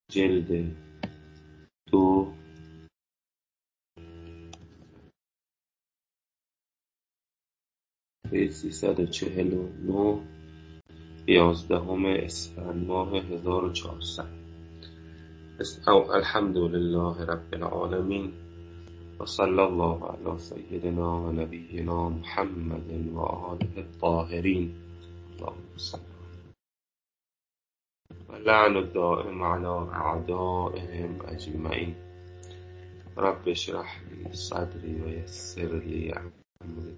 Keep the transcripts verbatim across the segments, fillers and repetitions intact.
جلد دو به سیصد و چهل و نه یازدهم اسفند ماه هزار و چهارصد. الحمد لله رب العالمین و صلی الله علی سیدنا و نبینا محمد و آله الطاهرین اللهم صل و لعن الدائم علی اعدائهم اجمعین. رب اشرح لی صدری و یسر لی امری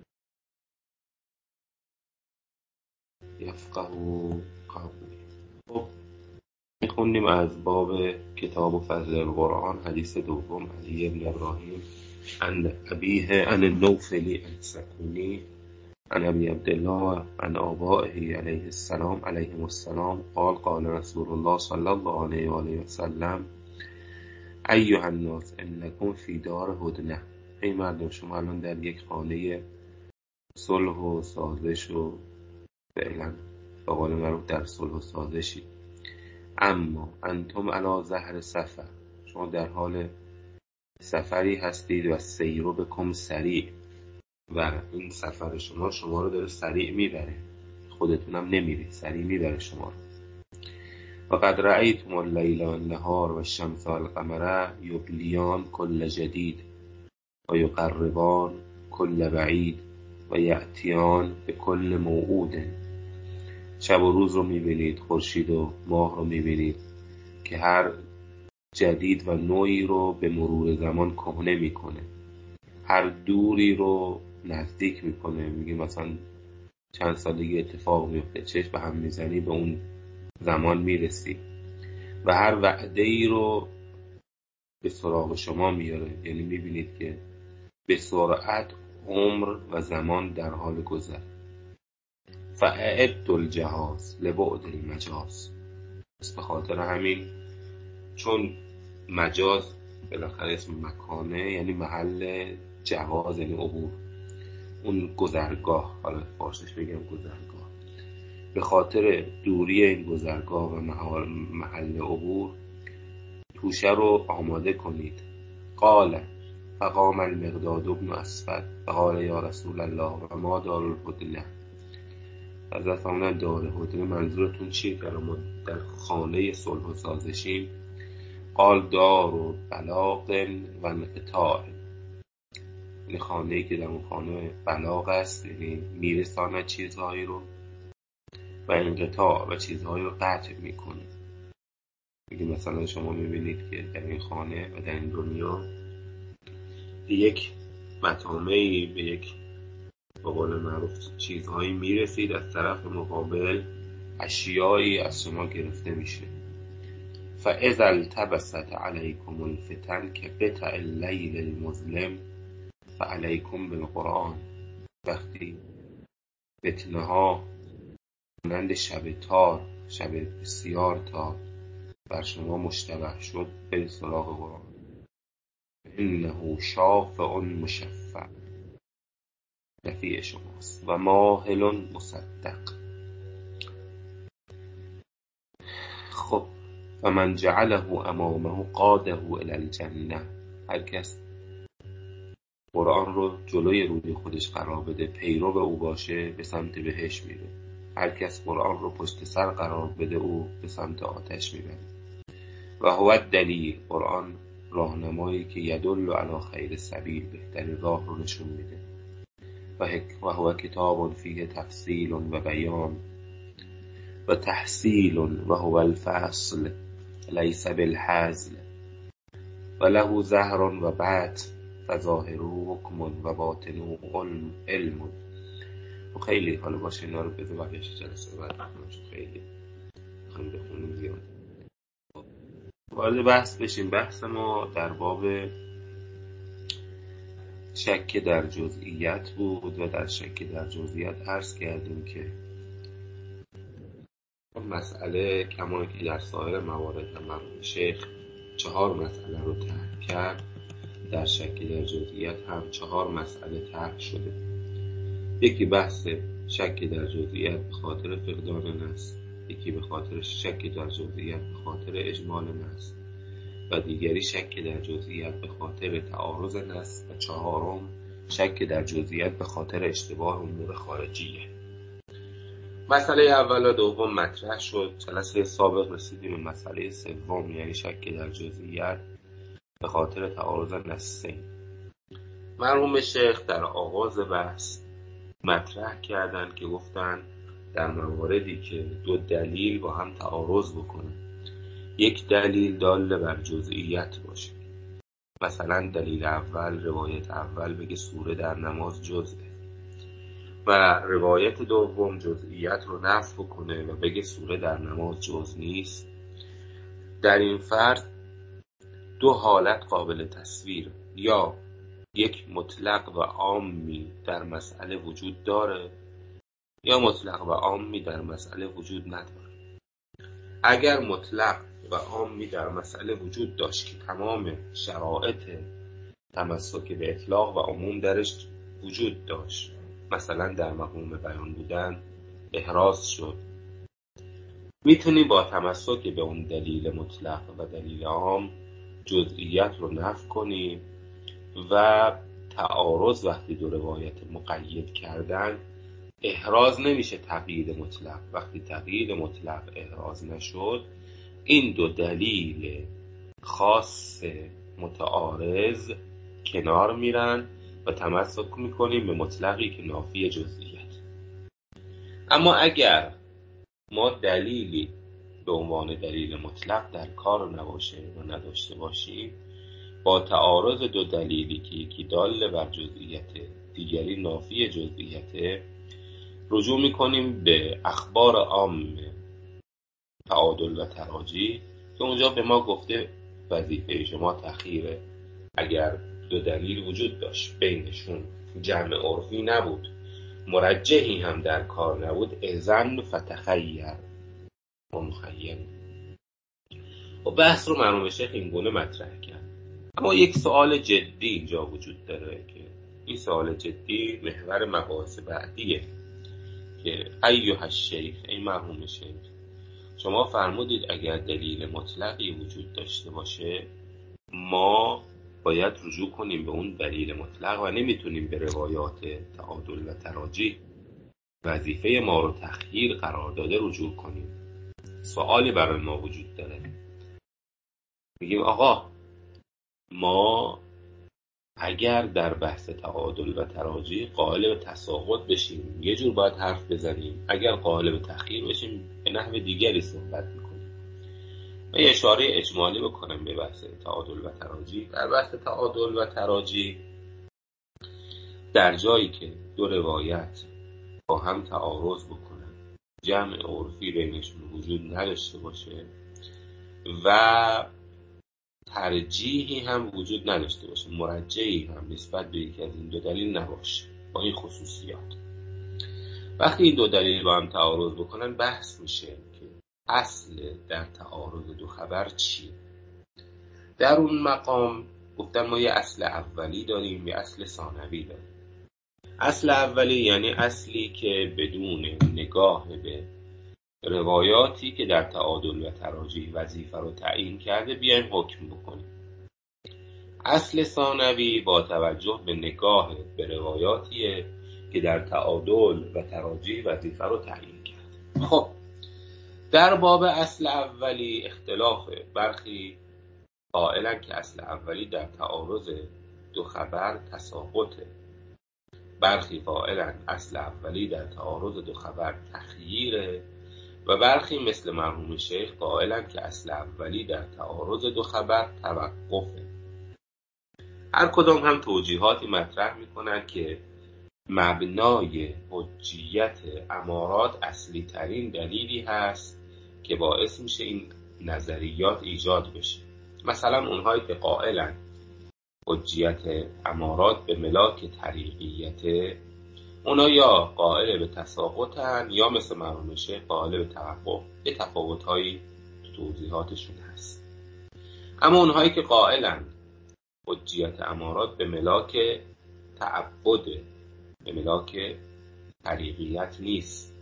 یفقهوا قولی. خب میخونیم از باب کتاب و فضل القرآن، حدیث دوم، علی بن ابراهیم عن ابیه عن النوفلی عن سکونی عن ابی عبدالله عن آبائه علیه السلام علیهم السلام قال قال رسول الله صلی الله علیه و آله و سلم ایها الناس انکم فی دار هدنه. ای مردم، شما الان در یک خانه صلح و سازش و فعلا به قول معروف در صلح و سازشی. اما انتم علی ظهر سفر، شما در حال سفری هستید و سیرو بکم سریع، و این سفر شما شما رو داره سریع میبره، خودتونم نمیرید، سریع میبره شما رو. و قد رأیتم اللیل و النهار و الشمس و القمر یبلیان کل جدید و یقربان کل بعید و یأتیان به کل موعود. شب و روز رو میبینید، خورشید و ماه رو میبینید که هر جدید و نوعی رو به مرور زمان کهنه میکنه، هر دوری رو نزدیک میکنه. میگه مثلا چند سال دیگه اتفاق میفته، چشم به هم میزنی به اون زمان میرسی، و هر وعده ای رو به سراغ شما میاره. یعنی میبینید که به سرعت عمر و زمان در حال گذر. فاعدوا الجهاز لبعد المجاز. پس به خاطر همین، چون مجاز بالاخره اسم مکانه، یعنی محل جواز، یعنی عبور، اون گذرگاه، حالا فارسیش بگم گذرگاه، به خاطر دوری این گذرگاه و محل عبور توشه رو آماده کنید. قال فقام المقداد بن اسود فقال یا رسول الله و ما دار الهدنه. حضرت فرمودن دار هدنه منظورتون چیه که ما در خانه صلح و سازشیم؟ قال دار و بلاغ و انقطاع، یعنی خانه‌ای که در اون خانه بلاغ است، یعنی میرساند چیزهایی رو، و انقطاع و چیزهایی رو قطع میکنه. میگه مثلا شما میبینید که در این خانه و در این دنیا به یک مطامعی، به یک به قول معروف چیزهایی میرسید، از طرف مقابل اشیایی از شما گرفته میشه. فاذا التبست علیکم الفتن که قطع اللیل المظلم فعلیکم بالقرآن. وقتی فتنه ها مانند شب تار، شب بسیار تار بر شما مشتبه شد، به سراغ قرآن. انه شافع مشفع، شفیع شماست، و ماهل مصدق. خب فمن جعله امامه قاده الی الجنه. هر کس قرآن رو جلوی روی خودش قرار بده، پیرو او باشه، به سمت بهشت میره. هر کس قرآن رو پشت سر قرار بده، او به سمت آتش میبره. و هو الدلیل، قرآن راهنمایی که یدل علی خیر سبیل، بهترین راه رو نشون میده. و هو کتاب فیه تفصیل و بیان و تحصیل و هو الفصل لیس بالهزل و له زهر و بطن فظاهره حکم و باطنه علم. و خیلی حالا باشه اینا رو بذار بقیه‌اش جلسه بعد بخونم، چون خیلی میخوایم بخونیم زیاد. وارد بحث بشیم. بحث ما در باب شک در جزئیات بود، و در شک در جزئیات عرض کردیم که مسئله کما که در سایر موارد مرحوم شیخ چهار مسئله رو طرح کرد، در شک در جزئیات هم چهار مسئله طرح شده. یکی بحث شک در جزئیات به خاطر فقدان نص، یکی به خاطر شک در جزئیات به خاطر اجمال نص و دیگری شک در جزئیات به خاطر تعارض نص و چهارم شک در جزئیات به خاطر اشتباه امور خارجیه. مسئله اول و دوم مطرح شد. جلسه سابق رسیدیم به مسئله سوم، یعنی شک در جزئیات به خاطر تعارض نصین. مرحوم شیخ در آغاز بحث مطرح کردن که گفتن در مواردی که دو دلیل با هم تعارض بکنن، یک دلیل دال بر جزئیت باشه، مثلا دلیل اول روایت اول بگه سوره در نماز جزئه و روایت دوم جزئیت رو نفی بکنه و بگه سوره در نماز جزء نیست، در این فرض دو حالت قابل تصویر، یا یک مطلق و عامی در مسئله وجود داره یا مطلق و عامی در مسئله وجود نداره. اگر مطلق و عامی در مسئله وجود داشت که تمام شرایط تمسک به اطلاق و عموم درش وجود داشت، مثلا در مقام بیان بودن احراز شد، میتونی با تمسک به اون دلیل مطلق و دلیل عام جزئیت رو نفی کنی و تعارض وقتی دو روایت مقید کردن احراز نمیشه تقیید مطلق. وقتی تقیید مطلق احراز نشد، این دو دلیل خاص متعارض کنار میرن و تمسک میکنیم به مطلقی که نافی جزئیت. اما اگر ما دلیلی به عنوان دلیل مطلق در کار نباشه و نداشته باشیم، با تعارض دو دلیلی که یکی دال بر جزئیت دیگری نافی جزئیت، رجوع میکنیم به اخبار عام تعادل و تراجی که اونجا به ما گفته وظیفه شما تخییره. اگر دو دلیل وجود داشت بینشون جمع عرفی نبود، مرجحی هم در کار نبود، اذن فتخیر و مخیر. و بحث رو مرحوم شیخ این گونه مطرح کرد. اما یک سوال جدی اینجا وجود داره که این سوال جدی محور مباحث بعدیه که ایها الشیخ، ای مرحوم شیخ، شما فرمودید اگر دلیل مطلقی وجود داشته باشه ما باید رجوع کنیم به اون دلیل مطلق و نمیتونیم به روایات تعادل و تراجی وظیفه ما رو تخییر قرار داده رجوع کنیم. سوالی برای ما وجود داره. میگیم آقا ما اگر در بحث تعادل و تراجی قائل به تساقط بشیم یه جور باید حرف بزنیم، اگر قائل به تخییر بشیم به نحو دیگری صحبت میکنیم. من یه اشاره اجمالی بکنم به بحث تعادل و تراجی. در بحث تعادل و تراجی در جایی که دو روایت با هم تعارض بکنن، جمع عرفی بینشون وجود نداشته باشه و ترجیحی هم وجود نداشته باشه، مرجحی هم نسبت به یکی از این دو دلیل نباشه با این خصوصیات، وقتی این دو دلیل با هم تعارض بکنن بحث میشه که اصل در تعارض دو خبر چیه. در اون مقام گفتن ما یه اصل اولی داریم، یه اصل ثانوی داریم. اصل اولی یعنی اصلی که بدون نگاه به روایاتی که در تعادل و تراجی وظیفه رو تعیین کرده بیایم حکم بکنیم. اصل ثانوی با توجه به نگاه به روایاتیه که در تعادل و تراجی وظیفه رو تعیین کرده. خب در باب اصل اولی اختلاف، برخی قائلن که اصل اولی در تعارض دو خبر تساقطه، برخی قائلن اصل اولی در تعارض دو خبر تخییره و برخی مثل مرحوم شیخ قائلن که اصل اولی در تعارض دو خبر توقفه. هر کدام هم توجیهاتی مطرح میکنن که مبنای حجیت امارات اصلی ترین دلیلی هست که باعث میشه این نظریات ایجاد بشه. مثلا اونهایی که قائلن حجیت امارات به ملاک طریقیته، اونا یا قائل به تساقطن یا مثل مرحوم شیخ قائل به توقف. یه تفاوت‌هایی تو توضیحاتشون هست. اما اونهایی که قائلن حجیت امارات به ملاک تعبد، به ملاک طریقیت نیست،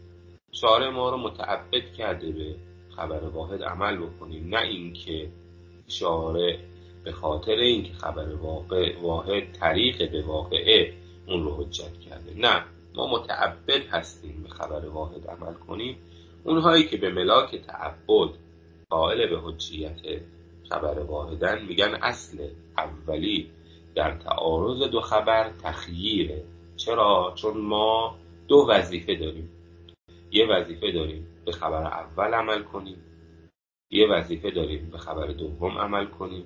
شارع ما رو متعبد کرده به خبر واحد عمل بکنیم، نه اینکه شارع به خاطر اینکه خبر واقع واحد طریق به واقعه اون رو حجت کرده. نه، ما متعبد هستیم به خبر واحد عمل کنیم. اونهایی که به ملاک تعبد قائل به حجیت خبر واحدن میگن اصل اولی در تعارض دو خبر تخییره. چرا؟ چون ما دو وظیفه داریم. یه وظیفه داریم به خبر اول عمل کنیم، یه وظیفه داریم به خبر دوم عمل کنیم.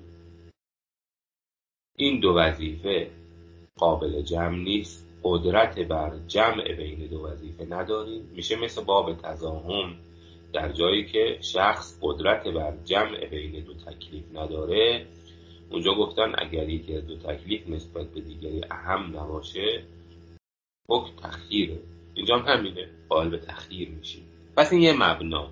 این دو وظیفه قابل جمع نیست، قدرت بر جمع بین دو وظیفه نداریم. میشه مثل باب تزاحم، در جایی که شخص قدرت بر جمع بین دو تکلیف نداره، اونجا گفتن اگر یکی از دو تکلیف نسبت به دیگری اهم نباشه حکم تخییره. اینجا هم همینه، قائل به تخییر میشیم. پس این یه مبنا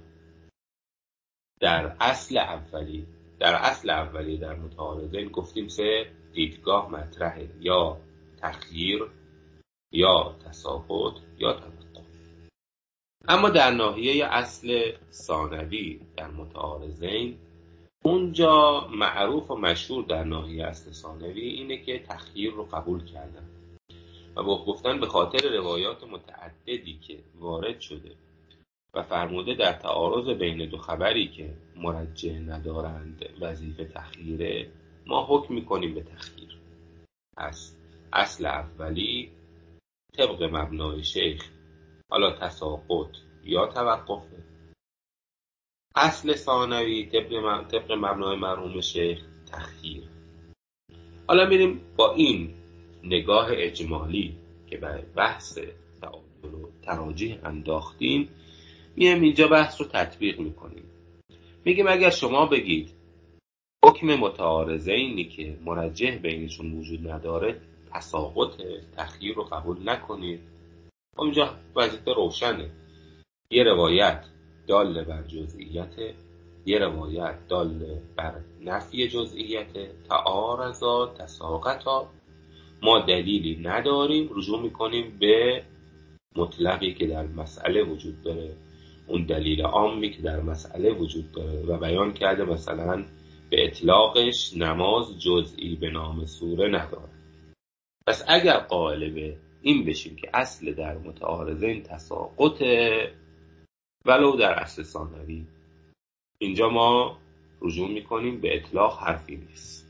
در اصل اولی. در اصل اولی در متعارضین گفتیم سه دیدگاه مطرحه، یا تخییر، یا تساقط، یا توقف. اما در ناحیه اصل ثانوی در متعارضین، اونجا معروف و مشهور در ناحیه اصل ثانوی اینه که تخییر رو قبول کردن و گفتن به خاطر روایات متعددی که وارد شده و فرموده در تعارض بین دو خبری که مرجح ندارند وظیفه تخییره، ما حکم میکنیم به تخییر. پس اصل اولی طبق مبنای شیخ حالا تساقط یا توقفه، اصل ثانوی طبق طبق مبنای مرحوم شیخ تخییر. حالا میریم با این نگاه اجمالی که به بحث تعادل و تراجیح انداختیم، میایم اینجا بحث رو تطبیق میکنیم. میگیم اگر شما بگید حکم متعارضینی که مرجح بینشون وجود نداره تساقط تخییر رو قبول نکنید، اونجا وظیفه روشنه. یه روایت دال بر جزئیت، یه روایت دال بر نفی جزئیت، تعارضا تساقطا، ما دلیلی نداریم، رجوع میکنیم به مطلقی که در مسئله وجود داره، اون دلیل عامی که در مسئله وجود داره و بیان کرده مثلا به اطلاقش نماز جزئی به نام سوره نداره. پس اگر قائل به این بشیم که اصل در متعارضین تساقطه ولو در اصل ثانوی، اینجا ما رجوع میکنیم به اطلاق، حرفی نیست.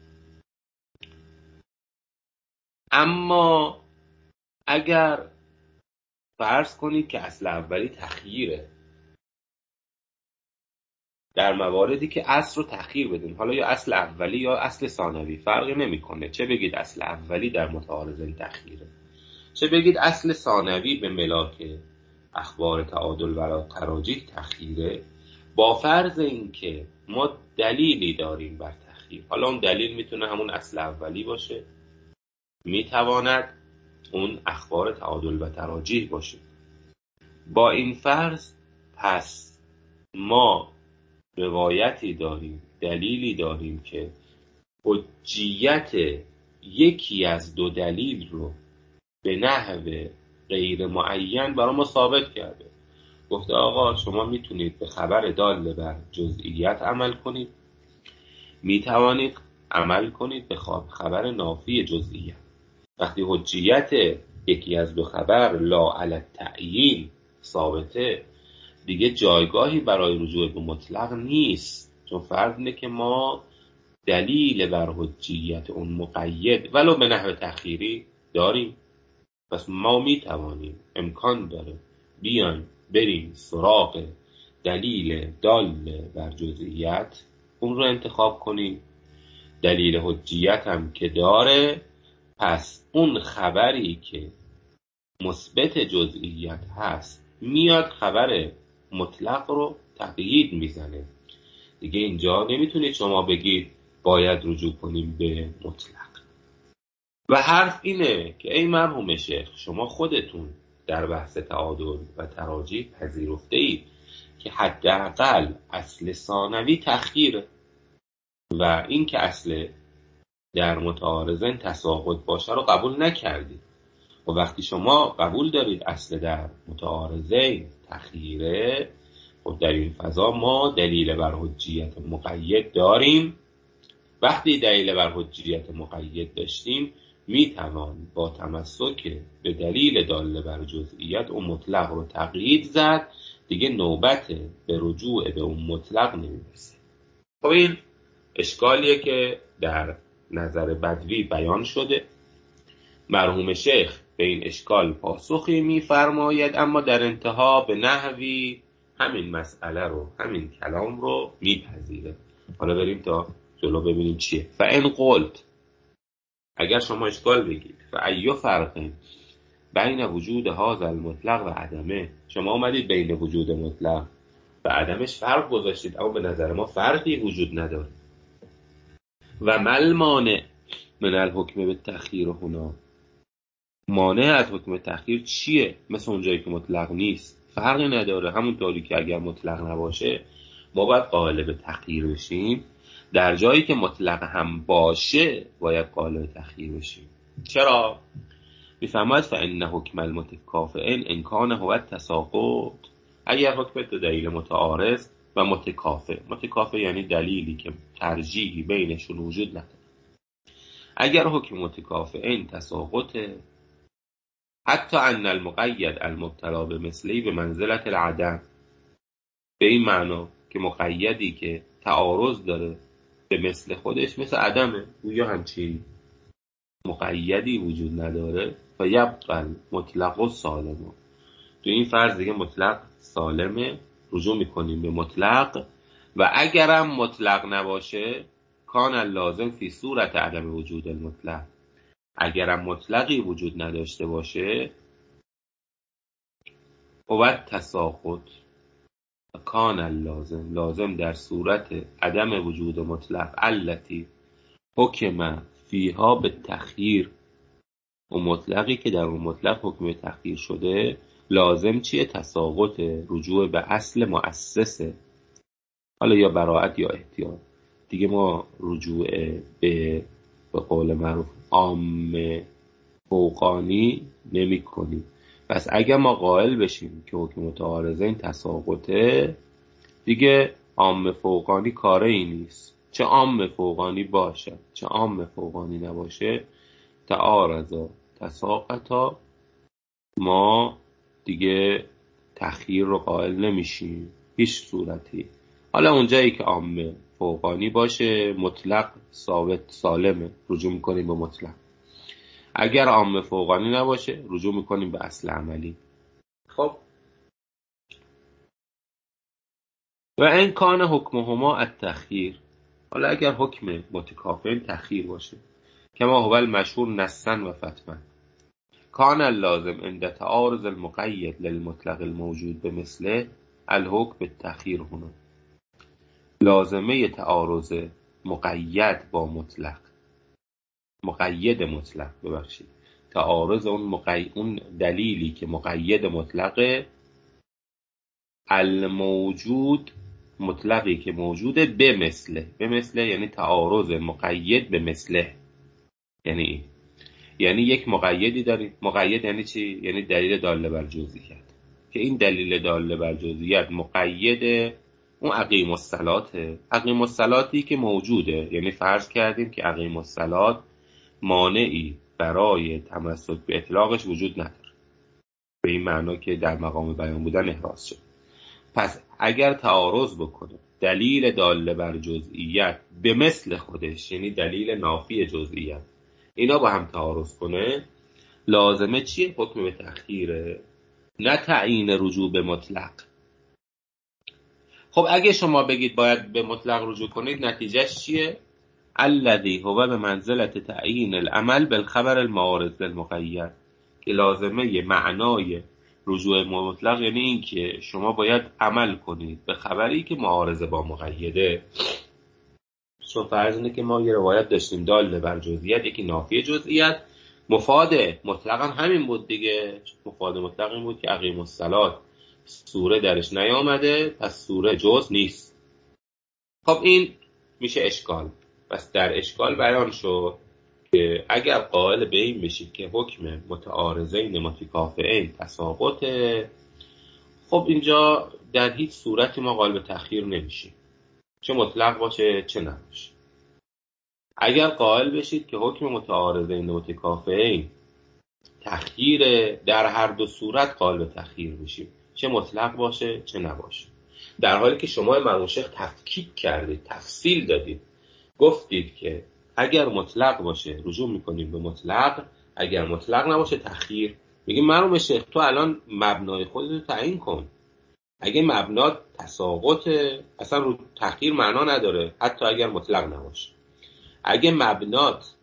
اما اگر فرض کنید که اصل اولی تخییره، در مواردی که اصل رو تخییر بدیم، حالا یا اصل اولی یا اصل ثانوی فرقی نمیکنه، چه بگید اصل اولی در متعارضین تخییره، چه بگید اصل ثانوی به ملاک اخبار تعادل و تراجیح تخییره، با فرض اینکه ما دلیلی داریم بر تخییر. حالا اون دلیل میتونه همون اصل اولی باشه، میتواند اون اخبار تعادل و تراجیح باشه. با این فرض پس ما روایتی داریم، دلیلی داریم که حجیت یکی از دو دلیل رو به نحو غیر معین برای ما ثابت کرده. گفته آقا شما میتونید به خبر دال بر جزئیت عمل کنید، میتوانید عمل کنید به خبر نافی جزئیت. وقتی حجیت یکی از دو خبر لا علی التعیین ثابته، دیگه جایگاهی برای رجوع به مطلق نیست، چون فرض اینه که ما دلیل بر حجیت اون مقید ولو به نحو تخییری داریم. پس ما میتوانیم، امکان داره بیان بریم سراغ دلیل دال بر جزئیت، اون رو انتخاب کنیم. دلیل حجیت هم که داره، پس اون خبری که مثبت جزئیت هست میاد خبر مطلق رو تقیید میزنه. دیگه اینجا نمیتونید شما بگید باید رجوع کنیم به مطلق. و حرف اینه که ای مرحوم شیخ، شما خودتون در بحث تعادل و تراجیح پذیرفته اید که حداقل اصل ثانوی تخییره و این که اصل در متعارضین تساقط باشه رو قبول نکردید. و وقتی شما قبول دارید اصل در متعارضین تخییره، خب در این فضا ما دلیل بر حجیت مقید داریم. وقتی دلیل بر حجیت مقید داشتیم میتوان با تمسک به دلیل داله بر جزئیت اون مطلق رو تقیید زد، دیگه نوبت به رجوع به اون مطلق نمیرسه. خب این اشکالیه که در نظر بدوی بیان شده. مرحوم شیخ به این اشکال پاسخی میفرماید، اما در انتها به نحوی همین مسئله رو، همین کلام رو میپذیره. حالا بریم تا جلو ببینیم چیه. فإن قلت، اگر شما اشکال بگید، فأی فرق بین وجود هذا المطلق و عدمه، شما اومدید بین وجود مطلق و عدمش فرق گذاشتید، اما به نظر ما فرقی وجود نداره. و مل مانع من الحکم به تأخیر هنا، مانع از حکم تأخیر چیه؟ مثل اونجایی که مطلق نیست فرقی نداره. همونطوری که اگر مطلق نباشه ما باید قائل به تأخیر بشیم، در جایی که مطلق هم باشه باید قائل به تأخیر بشیم. چرا؟ میفرماید فإن حکم المتکافئین ان کان هو التساقط، اگر حکم دو دلیل متعارض و متکافئ، متکافئ یعنی دلیلی که ترجیحی بینشون وجود نداره، اگر حکم متکافئین تساقطه، حتی ان المقید المبتلا به مثلی به منزلت العدم، به این معنا که مقیدی که تعارض داره به مثل خودش مثل عدمه، یا همچین مقیدی وجود نداره و یبقى مطلق و سالمه. تو این فرض دیگه مطلق سالمه، رجوع میکنیم به مطلق. و اگرم مطلق نباشه کان اللازم فی صورت عدم وجود المطلق، اگرم مطلقی وجود نداشته باشه و تساقط کان اللازم، لازم در صورت عدم وجود مطلق التی حکم فیها به تخییر، و مطلقی که در اون مطلق حکم تخییر شده لازم چیه؟ تساقط، رجوع به اصل مؤسسه، حالا یا براءت یا احتیاط. دیگه ما رجوع به به قول معروف عام فوقانی نمی کنیم. پس اگر ما قائل بشیم که حکم متعارضه این تساقطه، دیگه عام فوقانی کاره ای نیست، چه عام فوقانی باشه چه عام فوقانی نباشه، تعارضا تساقطا، ما دیگه تخییر رو قائل نمیشیم هیچ صورتی. حالا اونجایی که عام فوقانی باشه مطلق ثابت سالمه، رجوع میکنیم به مطلق. اگر عام فوقانی نباشه رجوع میکنیم به اصل عملی. خب و این کان حکمهما التخییر، حالا اگر حکم متکافئین تخییر باشه کما هو المشهور نصا و فتوا، کان اللازم عند تعارض المقید للمطلق الموجود به مثله الحکم بالتخییر هنا، لازمه تعارض مقید با مطلق، مقید مطلق ببخشید تعارض اون مقید، اون دلیلی که مقید مطلق الموجود، مطلقی که موجوده به مثله، به مثله یعنی تعارض مقید به مثله، یعنی یعنی یک مقیدی داریم. مقید یعنی چی؟ یعنی دلیل داله بر جزئیت، که این دلیل داله بر جزئیت مقید اون اقیم الصلاته، اقیم الصلاتی که موجوده. یعنی فرض کردیم که اقیم الصلات مانعی برای تمسک به اطلاقش وجود نداره، به این معنا که در مقام بیان بودن احراز شد. پس اگر تعارض بکنه دلیل داله بر جزئیت به مثل خودش، یعنی دلیل نافی جزئیت، اینا با هم تعارض کنه، لازمه چیه؟ حکم به تأخیره، نه تعیین رجوع به مطلق. خب اگه شما بگید باید به مطلق رجوع کنید، نتیجهش چیه؟ الذی هو به منزلت تعیین العمل بالخبر المعارض للمقید، که لازمه معنای رجوع مطلق یعنی این که شما باید عمل کنید به خبری که معارضه با مقیده. چون فرض اینه که ما یه روایت داشتیم داله بر جزئیت، یکی نافی جزئیت، مفاد مطلق هم همین بود دیگه. مفاد مطلق این بود که اقیم الصلات سوره درش نیامده، پس سوره جز نیست. خب این میشه اشکال. پس در اشکال بیان شد که اگر قائل به این بشید که حکم متعارضین متکافئین تساقطه، خب اینجا در هیچ صورتی ما قائل به تأخیر نمیشیم، چه مطلق باشه چه نباشه. اگر قائل بشید که حکم متعارضین و متکافئین تأخیر، در هر دو صورت قائل به تأخیر میشیم، چه مطلق باشه چه نباشه. در حالی که شما مرحوم شیخ تفکیک کردید، تفصیل دادید، گفتید که اگر مطلق باشه رجوع میکنیم به مطلق، اگر مطلق نباشه تأخیر. میگیم مرحوم شیخ تو الان مبنای خودت تعیین کن. اگه مبنا تساقط، اصلا رو تأخیر معنا نداره حتی اگر مطلق نباشه. اگه مبنات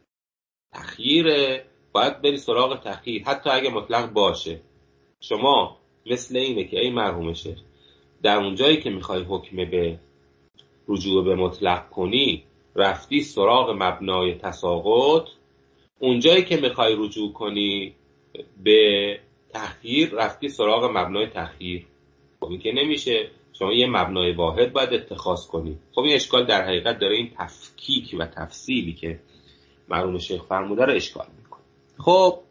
تأخیره باید بری سراغ تأخیر حتی اگه مطلق باشه. شما مثل اینه که ای مرحوم شیخ در اونجایی که میخوای حکم به رجوع به مطلق کنی رفتی سراغ مبنای تساقط، اونجایی که میخوای رجوع کنی به تأخیر رفتی سراغ مبنای تأخیر. خب این که نمیشه، شما یه مبنای واحد باید اتخاذ کنی. خب این اشکال در حقیقت داره این تفکیک و تفصیلی که مرحوم شیخ فرموده رو اشکال میکنه. خب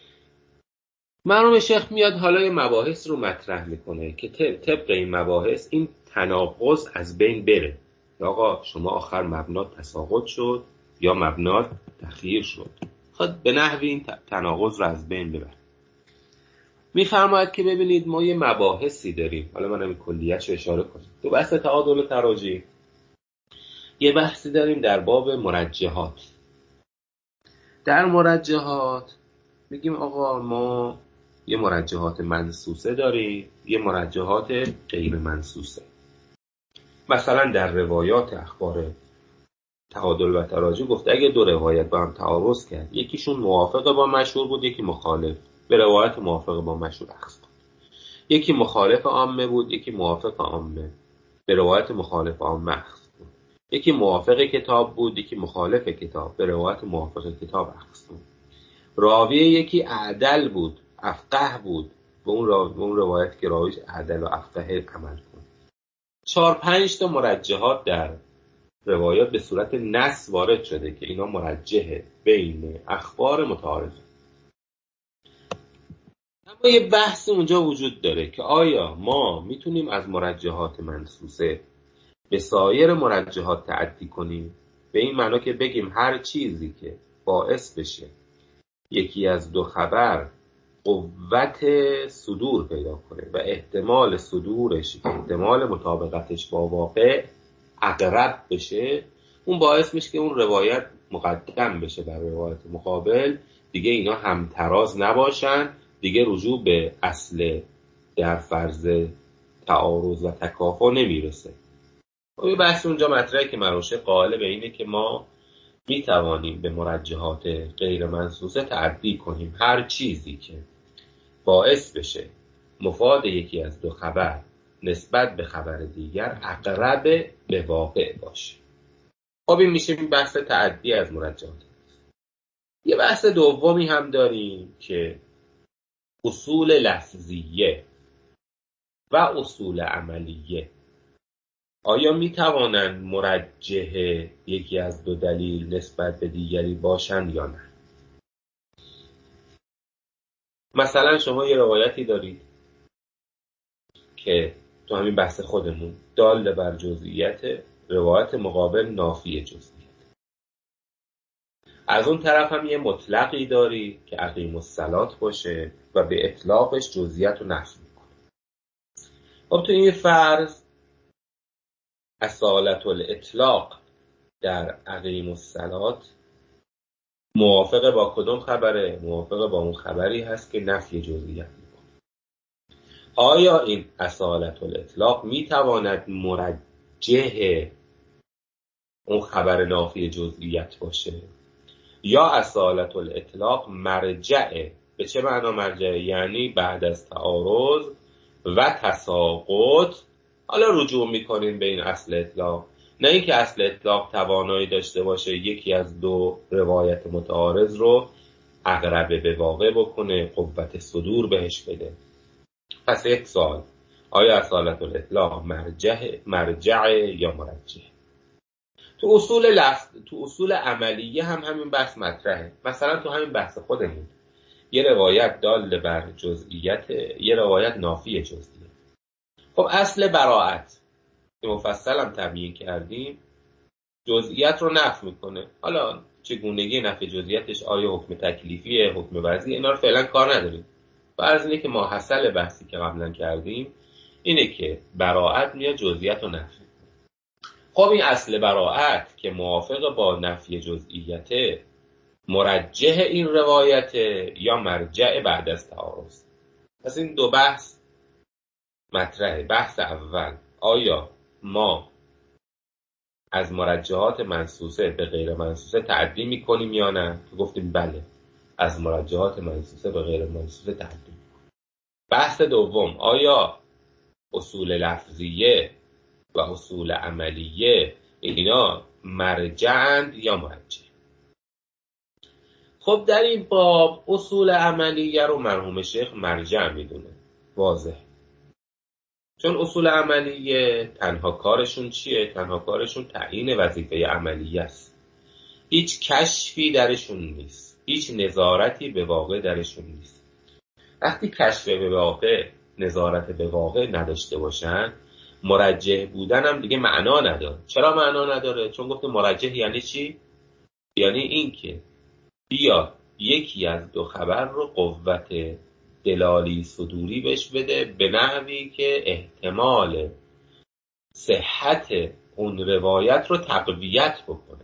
مرحوم شیخ میاد حالا یه مباحث رو مطرح میکنه که طبق این مباحث این تناقض از بین بره. آقا شما آخر مبنات تساقط شد یا مبنات تأخیر شد، خب به نحوی این تناقض رو از بین ببر. میفرماید که ببینید ما یه مباحثی داریم، حالا من همین کلیتش رو اشاره کنم. تو بحث تعادل و تراجیح یه بحثی داریم در باب مرجحات. در مرجحات میگیم آقا ما یه مرجحات منصوصه داریم، یه مرجحات غیر منصوصه. مثلا در روایات اخبار تعادل و تراجیح گفته اگه دو روایت با هم تعارض کرد، یکیشون موافق با مشهور بود یکی مخالف، به روایت موافق با مشهور اخذ کن. یکی مخالف عامه بود یکی موافق عامه، به روایت مخالف عامه اخذ کن. یکی موافق کتاب بود یکی مخالف کتاب، به روایت موافق کتاب اخذ کن. راوی یکی اعدل بود افقه بود، به اون, راوی، به اون روایت که راویش اعدل و افقه عمل کن. چهار پنج تا مرجحات در روایات به صورت نص وارد شده که اینا مرجحه بین اخبار متعارضه. اما یه بحث اونجا وجود داره که آیا ما میتونیم از مرجحات منصوصه به سایر مرجحات تعدی کنیم؟ به این معنا که بگیم هر چیزی که باعث بشه یکی از دو خبر قوت صدور پیدا کنه و احتمال صدورش احتمال مطابقتش با واقع اقرب بشه، اون باعث میشه که اون روایت مقدم بشه بر روایت مقابل، دیگه اینا همتراز نباشن، دیگه رجوع به اصل در فرض تعارض و تکافؤ نمیرسه. و یه بحث اونجا مطرحه که مراشه قائل به اینه که ما میتوانیم به مرجحات غیر منصوصه تعدی کنیم هر چیزی که باعث بشه مفاد یکی از دو خبر نسبت به خبر دیگر اقرب به واقع باشه. خب این میشه بحث تعدی از مرجحات. یه بحث دومی هم داریم که اصول لفظیه و اصول عملیه. آیا میتوانند مرجح یکی از دو دلیل نسبت به دیگری باشند یا نه؟ مثلا شما یه روایتی دارید که تو همین بحث خودمون دال بر جزئیت، روایت مقابل نافی جزئیت. از اون طرف هم یه مطلقی داری که اقیم الصلات باشه و به اطلاقش جزئیت رو نفی میکنه. خب تو این فرض اصالت الاطلاق در اقیم الصلات موافق با کدوم خبره؟ موافق با اون خبری هست که نفی جزئیت میکنه. آیا این اصالت الاطلاق میتواند مرجح اون خبر نافی جزئیت باشه یا اصالت الاطلاق مرجعه؟ به چه معنا مرجعه؟ یعنی بعد از تعارض و تساقط حالا رجوع میکنیم به این اصل اطلاق، نه اینکه اصل اطلاق توانایی داشته باشه یکی از دو روایت متعارض رو اقرب به واقع بکنه، قوت صدور بهش بده. پس یک سوال، آیا اصالت الاطلاق مرجع مرجع یا مرجح؟ تو اصول لفظ، تو اصول عملیه هم همین بحث مطرحه. مثلا تو همین بحث خودمون یه روایت دال بر جزئیت، یه روایت نافی جزئیت. خب اصل براءت که مفصل هم تبیین کردیم جزئیت رو نفی میکنه. حالا چگونگی نفی جزئیتش، آیا حکم تکلیفیه، حکم وضعی، اینا رو فعلا کار نداریم. فرض اینه که ماحصل بحثی که قبلا کردیم اینه که براءت میاد جزئیت رو نفی. خب این اصل براءت که موافق با نفی جزئیت، مرجح این روایت یا مرجع بعد از تعارض؟ پس این دو بحث مطرحه. بحث اول، آیا ما از مرجحات منصوصه به غیر منصوصه تعدی میکنیم یا نه؟ گفتیم بله، از مرجحات منصوصه به غیر منصوصه تعدی میکنیم. بحث دوم، آیا اصول لفظیه و اصول عملیه اینا مرجعند یا مرجع؟ خب در این باب اصول عملیه رو مرحوم شیخ مرجع میدونه، واضح. چون اصول عملیه تنها کارشون چیه؟ تنها کارشون تعیین وظیفه عملیه است. هیچ کشفی درشون نیست، هیچ نظارتی به واقع درشون نیست. وقتی کشف به واقع، نظارت به واقع نداشته باشن، مرجح بودن هم دیگه معنا نداره. چرا معنا نداره؟ چون گفته مرجح یعنی چی؟ یعنی این که بیا یکی از دو خبر رو قوت دلالی صدوری بهش بده به نحوی که احتمال صحت اون روایت رو تقویت بکنه.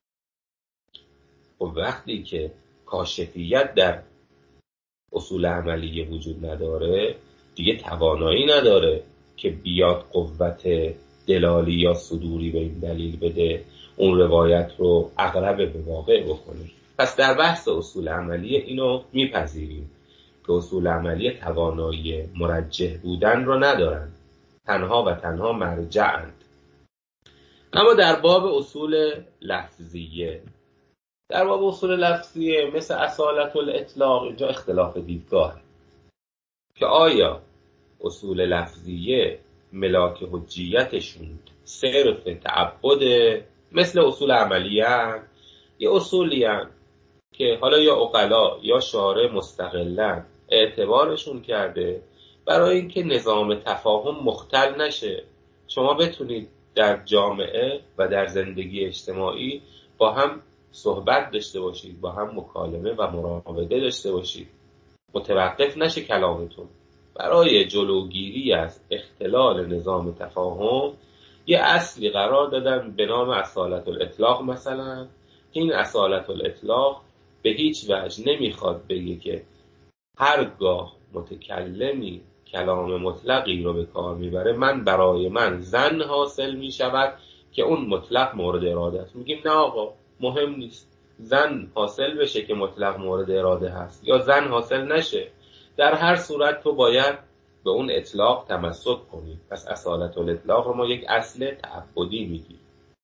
و وقتی که کاشفیت در اصول عملیه وجود نداره، دیگه توانایی نداره که بیاد قوت دلالی یا صدوری به این دلیل بده اون روایت رو اقرب به واقع بکنه. پس در بحث اصول عملیه اینو میپذیریم که اصول عملیه توانایی مرجح بودن رو ندارن، تنها و تنها مرجعند. اما در باب اصول لفظیه، در باب اصول لفظیه مثل اصالت الاطلاق اینجا اختلاف دیدگاه که آیا اصول لفظیه ملاک حجیتشون صرف تعبد مثل اصول عملیه هم؟ یه اصولی هم که حالا یا عقلا یا شارع مستقلن اعتبارشون کرده برای اینکه نظام تفاهم مختل نشه، شما بتونید در جامعه و در زندگی اجتماعی با هم صحبت داشته باشید، با هم مکالمه و مراوده داشته باشید، متوقف نشه کلامتون. برای جلوگیری از اختلال نظام تفاهم یه اصلی قرار دادن به نام اصالت الاطلاق. مثلا این اصالت الاطلاق به هیچ وجه نمیخواد بگه که هرگاه متکلمی کلام مطلقی رو به کار میبره، من برای من زن حاصل میشود که اون مطلق مورد اراده است. میگیم نه آقا، مهم نیست زن حاصل بشه که مطلق مورد اراده هست یا زن حاصل نشه، در هر صورت تو باید به اون اطلاق تمسک کنی. پس اصالت الاطلاق رو ما یک اصل تعبدی میگیم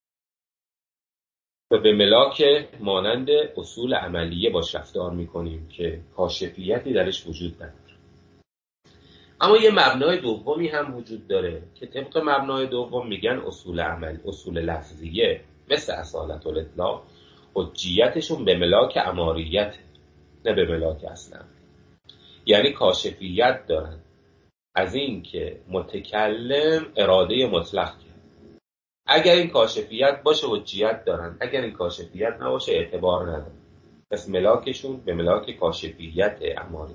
و به ملاک مانند اصول عملیه باش رفتار میکنیم که کاشفیتی درش وجود نداره. اما یه مبنای دومی هم وجود داره که طبق مبنای دوم میگن اصول عمل، اصول لفظیه مثل اصالت الاطلاق حجیتشون به ملاک اماریت، نه به ملاک اصلا. یعنی کاشفیت دارن از این که متکلم اراده مطلق کرد. اگر این کاشفیت باشه حجیت دارن، اگر این کاشفیت نباشه اعتبار ندارن. پس ملاکشون به ملاک کاشفیت اماریت.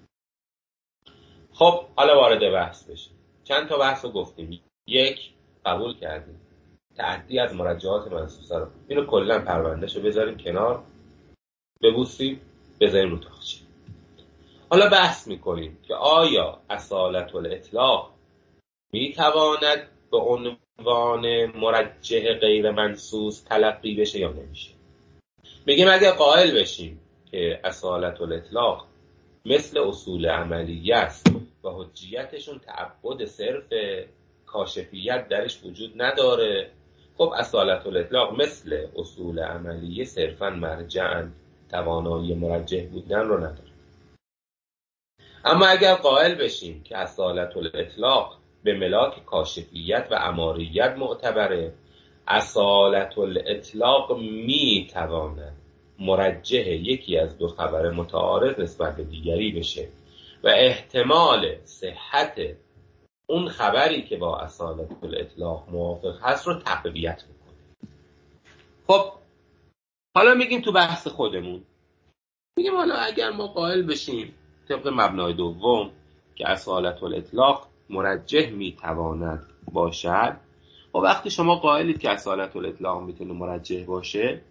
خب حالا وارد بحث بشیم. چند تا بحث رو گفتیم. یک، قبول کردیم تعدی از مرجعات منصوصه رو، اینو کلا پروندهشو بذاریم کنار، ببوسیم بذاریم رو تاخچه. حالا بحث میکنیم که آیا اصالت الاطلاق میتواند به عنوان مرجح غیر منصوص تلقی بشه یا نمیشه؟ میگیم اگر قائل بشیم که اصالت الاطلاق مثل اصول عملیه است و حجیتشون تعبد صرف، کاشفیت درش وجود نداره، خب اصالت الاطلاق مثل اصول عملیه صرفاً مرجعن، توانایی مرجح بودن رو نداره. اما اگر قائل بشیم که اصالت الاطلاق به ملاک کاشفیت و اماریت معتبره، اصالت الاطلاق میتواند مرجح یکی از دو خبر متعارض نسبت به دیگری بشه و احتمال صحت اون خبری که با اصالت الاطلاق موافق هست رو تقویت میکنه. خب حالا میگیم تو بحث خودمون، میگیم حالا اگر ما قائل بشیم طبق مبنای دوم که اصالت الاطلاق مرجح میتواند باشد، و وقتی شما قائلید که اصالت الاطلاق میتونه مرجح باشه،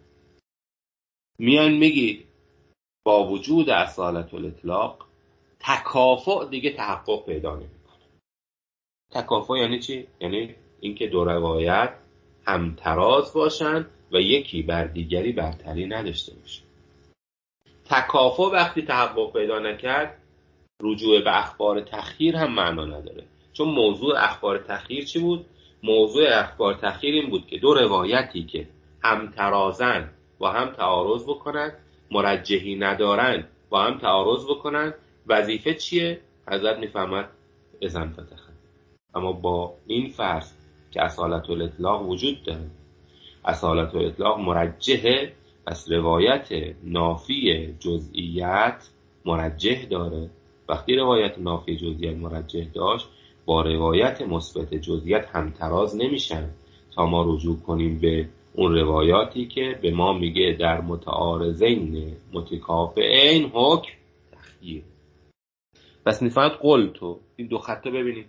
میان میگید با وجود اصالت الاطلاق تکافؤ دیگه تحقق پیدا نمیکنه. تکافؤ یعنی چی؟ یعنی اینکه دو روایت همتراز باشن و یکی بر دیگری برتری نداشته باشه. تکافؤ وقتی تحقق پیدا نکرد، رجوع به اخبار تخییر هم معنا نداره. چون موضوع اخبار تخییر چی بود؟ موضوع اخبار تخییر این بود که دو روایتی که همترازن و هم تعارض بکنن، مرجحی ندارن و هم تعارض بکنن، وظیفه چیه؟ حضرت میفهمد اذن فتخ. اما با این فرض که اصالت الاطلاق وجود داره، اصالت الاطلاق مرجحه، پس روایت نافی جزئیت مرجح داره. وقتی روایت نافی جزئیت مرجح داشت، با روایت مثبت جزئیت همتراز نمیشن تا ما رجوع کنیم به اون روایاتی که به ما میگه در متعارضین متکافئین حکم تخییر. پس میفهمد قول تو این دو خطه ببینیم.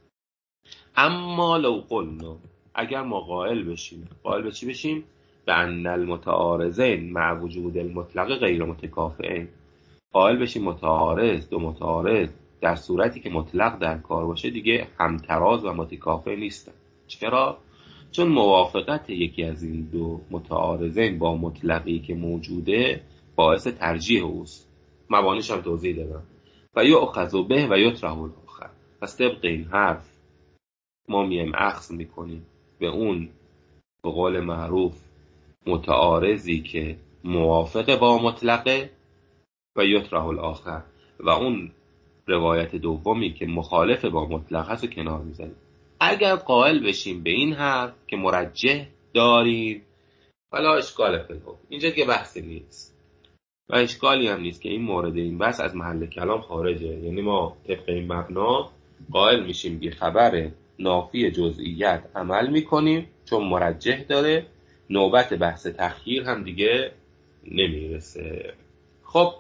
اما لو قلنا، اگر ما قائل بشیم، قائل به چی بشیم؟ به ان المتعارضین مع وجود المطلق غیر متکافئین. قائل بشیم متعارض، دو متعارض در صورتی که مطلق در کار باشه دیگه همتراز و متکافئ نیستن. چرا؟ چون موافقت یکی از این دو متعارضین با مطلقی که موجوده باعث ترجیح اوست. مبانیش هم توضیح دادم. و یؤخذ به و یترک الاخر. پس طبق این حرف ما میم اخذ میکنیم به اون به قول معروف متعارضی که موافق با مطلقه و یترک الاخر، و اون روایت دومی که مخالف با مطلق هست و کنار میزنیم. اگر قائل بشیم به این حرف که مرجح داریم، ولا اشکال فیه، اینجا که بحثی نیست و اشکالی هم نیست که این مورد این بحث از محل کلام خارجه. یعنی ما طبق این مبنا قائل میشیم که خبر نافی جزئیت عمل میکنیم چون مرجح داره، نوبت بحث تخییر هم دیگه نمیرسه. خب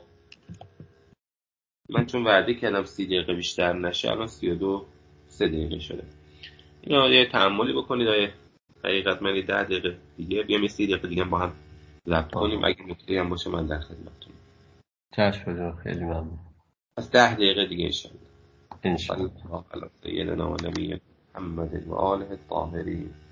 من چون وعده کردم سی دقیقه بیشتر نشه، الان سی و دو سه دقیقه شده. اینا یه تأملی بکنید. آیه حقیقت من ده دقیقه دیگه بیام یه سی دقیقه دیگه با هم ضبط کنیم. اگه نکته‌ای هم باشه من در خدمتتونم. چشم بجا، خیلی ممنون. از ده دقیقه دیگه انشاءالله. انشاءالله. الله علی سیدنا و نبی محمد و آله الطاهرین.